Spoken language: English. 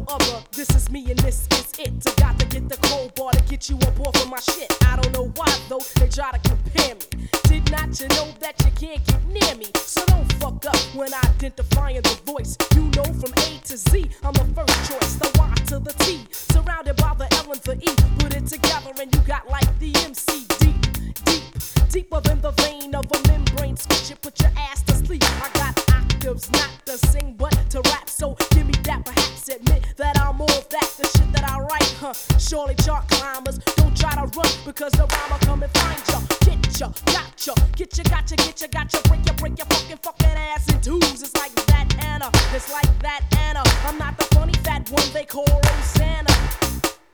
other. This is me and this is it. I got to get the cold bar to get you up off of my shit. I don't know why though, they try to compare me. Did not you know that you can't get near me? So don't fuck up when identifying the voice. You know from A to Z, I'm the first choice. The Y to the T, surrounded by the L and the E. Put it together and you got like the MC. Deeper than the vein of a membrane. Switch it, put your ass to sleep. I got octaves, not to sing but to rap. So give me that, perhaps admit that I'm more of that. The shit that I write, surely chart climbers. Don't try to run because the rhyme come and find ya. Get ya, gotcha, get ya, gotcha, get ya, gotcha. Break your fucking ass in twos. It's like that, Anna. It's like that, Anna. I'm not the funny fat one they call Rosanna.